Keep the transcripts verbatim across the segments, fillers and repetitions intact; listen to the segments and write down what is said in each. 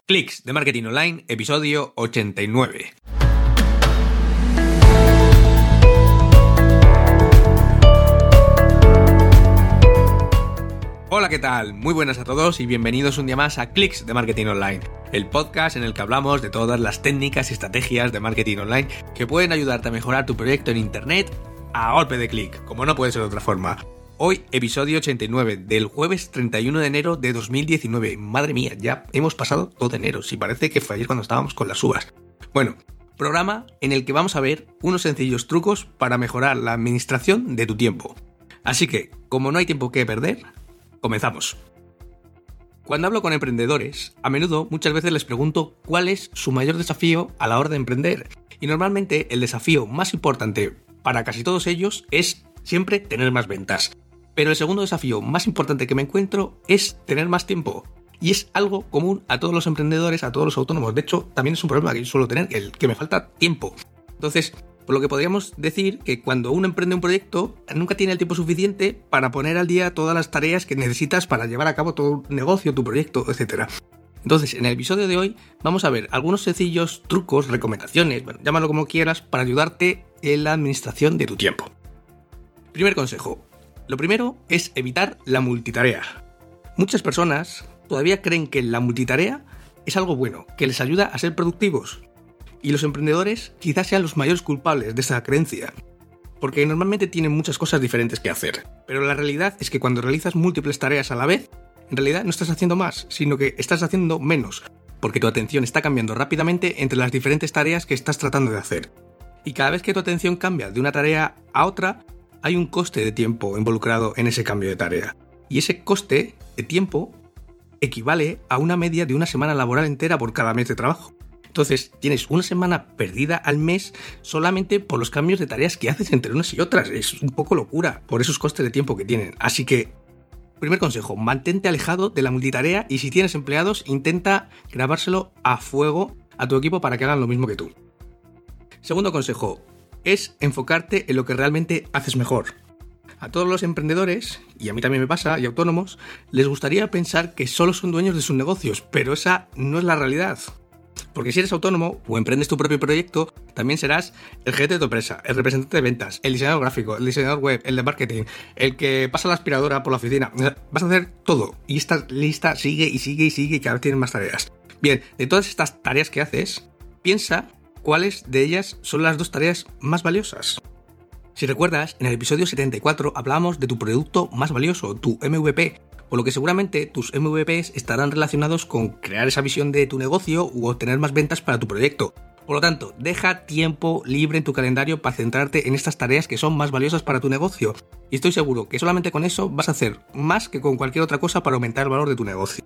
Clics de Marketing Online, episodio ochenta y nueve. Hola, ¿qué tal? Muy buenas a todos y bienvenidos un día más a Clics de Marketing Online, el podcast en el que hablamos de todas las técnicas y estrategias de marketing online que pueden ayudarte a mejorar tu proyecto en internet a golpe de clic, como no puede ser de otra forma. Hoy, episodio ochenta y nueve, del jueves treinta y uno de enero de dos mil diecinueve. Madre mía, ya hemos pasado todo enero, si parece que fue ayer cuando estábamos con las uvas. Bueno, programa en el que vamos a ver unos sencillos trucos para mejorar la administración de tu tiempo. Así que, como no hay tiempo que perder, comenzamos. Cuando hablo con emprendedores, a menudo muchas veces les pregunto cuál es su mayor desafío a la hora de emprender. Y normalmente el desafío más importante para casi todos ellos es siempre tener más ventas. Pero el segundo desafío más importante que me encuentro es tener más tiempo. Y es algo común a todos los emprendedores, a todos los autónomos. De hecho, también es un problema que yo suelo tener, el que me falta tiempo. Entonces, por lo que podríamos decir que cuando uno emprende un proyecto, nunca tiene el tiempo suficiente para poner al día todas las tareas que necesitas para llevar a cabo tu negocio, tu proyecto, etcétera. Entonces, en el episodio de hoy vamos a ver algunos sencillos trucos, recomendaciones, bueno, llámalo como quieras, para ayudarte en la administración de tu tiempo. Primer consejo. Lo primero es evitar la multitarea. Muchas personas todavía creen que la multitarea es algo bueno, que les ayuda a ser productivos. Y los emprendedores quizás sean los mayores culpables de esa creencia, porque normalmente tienen muchas cosas diferentes que hacer. Pero la realidad es que cuando realizas múltiples tareas a la vez, en realidad no estás haciendo más, sino que estás haciendo menos, porque tu atención está cambiando rápidamente entre las diferentes tareas que estás tratando de hacer. Y cada vez que tu atención cambia de una tarea a otra, hay un coste de tiempo involucrado en ese cambio de tarea. Y ese coste de tiempo equivale a una media de una semana laboral entera por cada mes de trabajo. Entonces, tienes una semana perdida al mes solamente por los cambios de tareas que haces entre unas y otras. Es un poco locura por esos costes de tiempo que tienen. Así que, primer consejo, mantente alejado de la multitarea y si tienes empleados, intenta grabárselo a fuego a tu equipo para que hagan lo mismo que tú. Segundo consejo, es enfocarte en lo que realmente haces mejor. A todos los emprendedores, y a mí también me pasa, y autónomos, les gustaría pensar que solo son dueños de sus negocios, pero esa no es la realidad. Porque si eres autónomo o emprendes tu propio proyecto, también serás el gerente de tu empresa, el representante de ventas, el diseñador gráfico, el diseñador web, el de marketing, el que pasa la aspiradora por la oficina. Vas a hacer todo. Y esta lista sigue y sigue y sigue y cada vez tienes más tareas. Bien, de todas estas tareas que haces, piensa cuáles de ellas son las dos tareas más valiosas. Si recuerdas, en el episodio setenta y cuatro hablábamos de tu producto más valioso, tu M V P, por lo que seguramente tus M V Pes estarán relacionados con crear esa visión de tu negocio u obtener más ventas para tu proyecto. Por lo tanto, deja tiempo libre en tu calendario para centrarte en estas tareas que son más valiosas para tu negocio. Y estoy seguro que solamente con eso vas a hacer más que con cualquier otra cosa para aumentar el valor de tu negocio.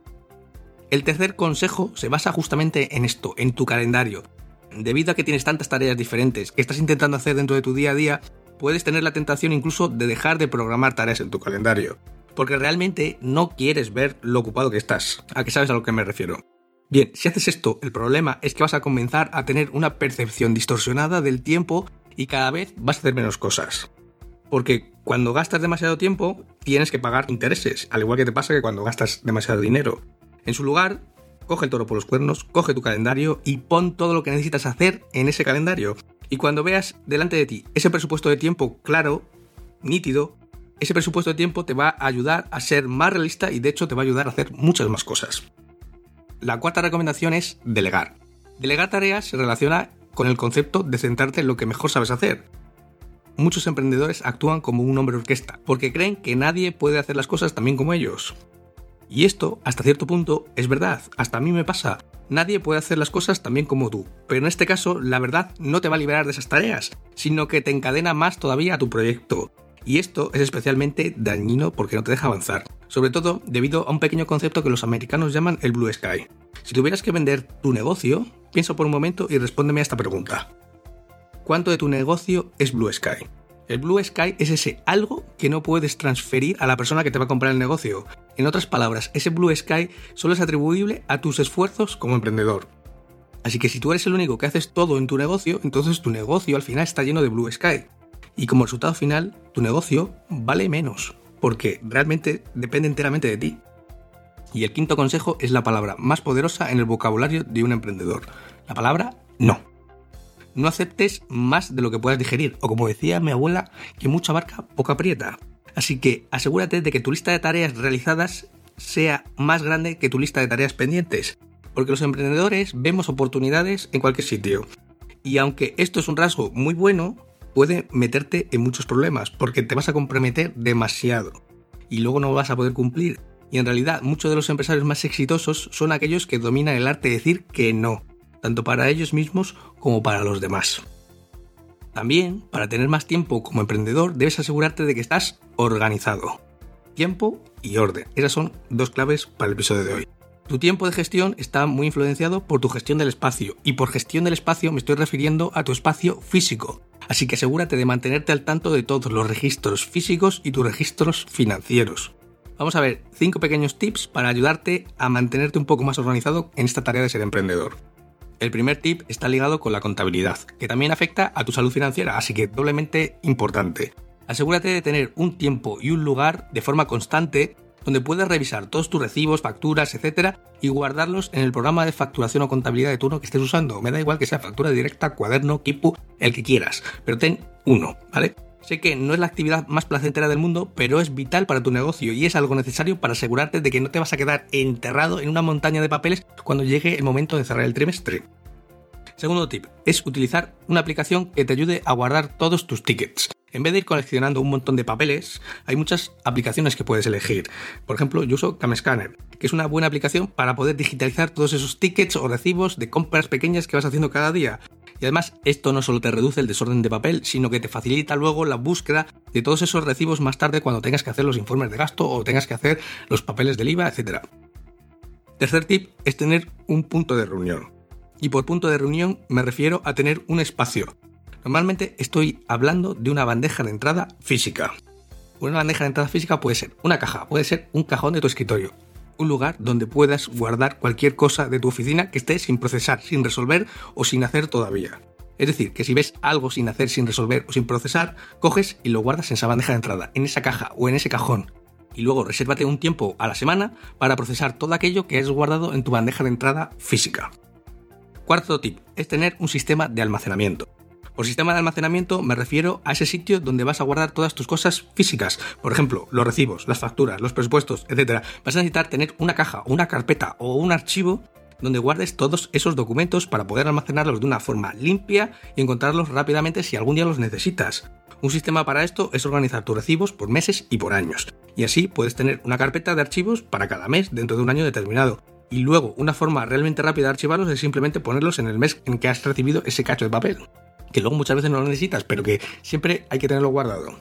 El tercer consejo se basa justamente en esto, en tu calendario. Debido a que tienes tantas tareas diferentes que estás intentando hacer dentro de tu día a día, puedes tener la tentación incluso de dejar de programar tareas en tu calendario. Porque realmente no quieres ver lo ocupado que estás. ¿A qué sabes a lo que me refiero? Bien, si haces esto, el problema es que vas a comenzar a tener una percepción distorsionada del tiempo y cada vez vas a hacer menos cosas. Porque cuando gastas demasiado tiempo, tienes que pagar intereses, al igual que te pasa que cuando gastas demasiado dinero. En su lugar, coge el toro por los cuernos, coge tu calendario y pon todo lo que necesitas hacer en ese calendario. Y cuando veas delante de ti ese presupuesto de tiempo claro, nítido, ese presupuesto de tiempo te va a ayudar a ser más realista y de hecho te va a ayudar a hacer muchas más cosas. La cuarta recomendación es delegar. Delegar tareas se relaciona con el concepto de centrarte en lo que mejor sabes hacer. Muchos emprendedores actúan como un hombre orquesta porque creen que nadie puede hacer las cosas tan bien como ellos. Y esto, hasta cierto punto, es verdad. Hasta a mí me pasa. Nadie puede hacer las cosas tan bien como tú. Pero en este caso, la verdad no te va a liberar de esas tareas, sino que te encadena más todavía a tu proyecto. Y esto es especialmente dañino porque no te deja avanzar, sobre todo debido a un pequeño concepto que los americanos llaman el Blue Sky. Si tuvieras que vender tu negocio, piensa por un momento y respóndeme a esta pregunta. ¿Cuánto de tu negocio es Blue Sky? El Blue Sky es ese algo que no puedes transferir a la persona que te va a comprar el negocio. En otras palabras, ese Blue Sky solo es atribuible a tus esfuerzos como emprendedor. Así que si tú eres el único que haces todo en tu negocio, entonces tu negocio al final está lleno de Blue Sky. Y como resultado final, tu negocio vale menos, porque realmente depende enteramente de ti. Y el quinto consejo es la palabra más poderosa en el vocabulario de un emprendedor. La palabra no. No aceptes más de lo que puedas digerir, o como decía mi abuela, que mucha abarca, poca aprieta. Así que asegúrate de que tu lista de tareas realizadas sea más grande que tu lista de tareas pendientes, porque los emprendedores vemos oportunidades en cualquier sitio. Y aunque esto es un rasgo muy bueno, puede meterte en muchos problemas, porque te vas a comprometer demasiado y luego no vas a poder cumplir. Y en realidad muchos de los empresarios más exitosos son aquellos que dominan el arte de decir que no, tanto para ellos mismos como para los demás. También, para tener más tiempo como emprendedor, debes asegurarte de que estás organizado. Tiempo y orden. Esas son dos claves para el episodio de hoy. Tu tiempo de gestión está muy influenciado por tu gestión del espacio, y por gestión del espacio me estoy refiriendo a tu espacio físico. Así que asegúrate de mantenerte al tanto de todos los registros físicos y tus registros financieros. Vamos a ver cinco pequeños tips para ayudarte a mantenerte un poco más organizado en esta tarea de ser emprendedor. El primer tip está ligado con la contabilidad, que también afecta a tu salud financiera, así que doblemente importante. Asegúrate de tener un tiempo y un lugar de forma constante donde puedas revisar todos tus recibos, facturas, etcétera, y guardarlos en el programa de facturación o contabilidad de turno que estés usando. Me da igual que sea factura directa, cuaderno, Kipu, el que quieras, pero ten uno, ¿vale? Sé que no es la actividad más placentera del mundo, pero es vital para tu negocio y es algo necesario para asegurarte de que no te vas a quedar enterrado en una montaña de papeles cuando llegue el momento de cerrar el trimestre. Segundo tip, es utilizar una aplicación que te ayude a guardar todos tus tickets. En vez de ir coleccionando un montón de papeles, hay muchas aplicaciones que puedes elegir. Por ejemplo, yo uso CamScanner, que es una buena aplicación para poder digitalizar todos esos tickets o recibos de compras pequeñas que vas haciendo cada día. Y además, esto no solo te reduce el desorden de papel, sino que te facilita luego la búsqueda de todos esos recibos más tarde cuando tengas que hacer los informes de gasto o tengas que hacer los papeles del I V A, etcétera. Tercer tip es tener un punto de reunión. Y por punto de reunión me refiero a tener un espacio. Normalmente estoy hablando de una bandeja de entrada física. Una bandeja de entrada física puede ser una caja, puede ser un cajón de tu escritorio. Un lugar donde puedas guardar cualquier cosa de tu oficina que esté sin procesar, sin resolver o sin hacer todavía. Es decir, que si ves algo sin hacer, sin resolver o sin procesar, coges y lo guardas en esa bandeja de entrada, en esa caja o en ese cajón. Y luego resérvate un tiempo a la semana para procesar todo aquello que has guardado en tu bandeja de entrada física. Cuarto tip es tener un sistema de almacenamiento. Por sistema de almacenamiento me refiero a ese sitio donde vas a guardar todas tus cosas físicas. Por ejemplo, los recibos, las facturas, los presupuestos, etcétera. Vas a necesitar tener una caja, una carpeta o un archivo donde guardes todos esos documentos para poder almacenarlos de una forma limpia y encontrarlos rápidamente si algún día los necesitas. Un sistema para esto es organizar tus recibos por meses y por años. Y así puedes tener una carpeta de archivos para cada mes dentro de un año determinado. Y luego, una forma realmente rápida de archivarlos es simplemente ponerlos en el mes en que has recibido ese cacho de papel, que luego muchas veces no lo necesitas, pero que siempre hay que tenerlo guardado.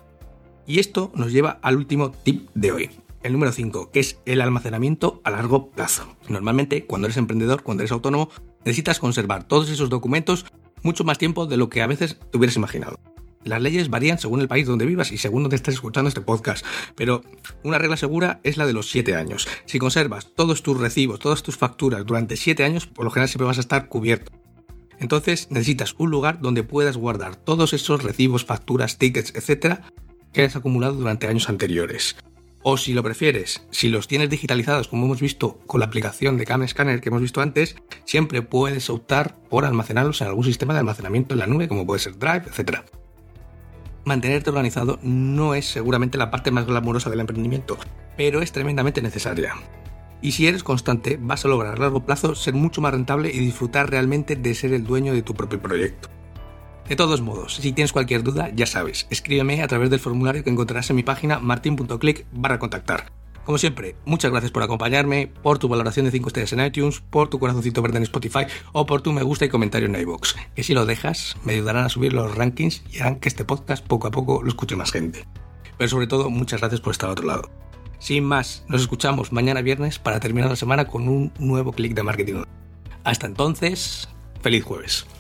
Y esto nos lleva al último tip de hoy, el número cinco, que es el almacenamiento a largo plazo. Normalmente, cuando eres emprendedor, cuando eres autónomo, necesitas conservar todos esos documentos mucho más tiempo de lo que a veces te hubieras imaginado. Las leyes varían según el país donde vivas y según donde estés escuchando este podcast, pero una regla segura es la de los siete años. Si conservas todos tus recibos, todas tus facturas durante siete años, por lo general siempre vas a estar cubierto. Entonces necesitas un lugar donde puedas guardar todos esos recibos, facturas, tickets, etcétera, que hayas acumulado durante años anteriores. O si lo prefieres, si los tienes digitalizados, como hemos visto con la aplicación de CamScanner que hemos visto antes, siempre puedes optar por almacenarlos en algún sistema de almacenamiento en la nube, como puede ser Drive, etcétera. Mantenerte organizado no es seguramente la parte más glamurosa del emprendimiento, pero es tremendamente necesaria. Y si eres constante, vas a lograr a largo plazo ser mucho más rentable y disfrutar realmente de ser el dueño de tu propio proyecto. De todos modos, si tienes cualquier duda, ya sabes, escríbeme a través del formulario que encontrarás en mi página martin punto click barra contactar. Como siempre, muchas gracias por acompañarme, por tu valoración de cinco estrellas en iTunes, por tu corazoncito verde en Spotify o por tu me gusta y comentario en iVoox, que si lo dejas me ayudarán a subir los rankings y harán que este podcast poco a poco lo escuche más gente. Pero sobre todo, muchas gracias por estar al otro lado. Sin más, nos escuchamos mañana viernes para terminar la semana con un nuevo clic de marketing. Hasta entonces, feliz jueves.